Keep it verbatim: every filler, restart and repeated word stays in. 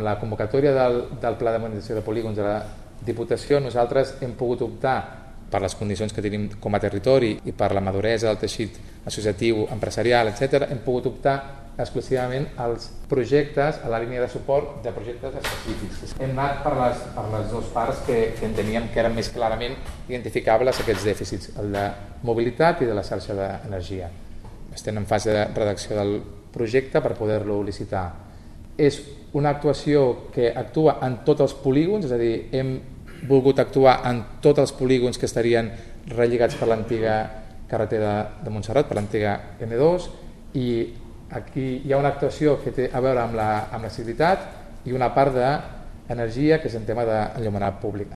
amb la convocatòria del, del Pla de Modernització de Polígons de la Diputació, nosaltres hem pogut optar per les condicions que tenim com a territori i per la maduresa del teixit associatiu, empresarial, etcètera, hem pogut optar exclusivament als projectes, a la línia de suport de projectes específics. Hem anat per les, per les dues parts que, que enteníem que eren més clarament identificables aquests dèficits, el de mobilitat i de la xarxa d'energia. Estem en fase de redacció del projecte per poder-lo licitar. És una actuació que actua en tots els polígons, és a dir, hem volgut actuar en tots els polígons que estarien relligats per l'antiga carretera de Montserrat, per l'antiga eme dos, i aquí hi ha una actuació que té a veure amb la, amb la civilitat i una part d'energia que és en tema d'enllumenat públic.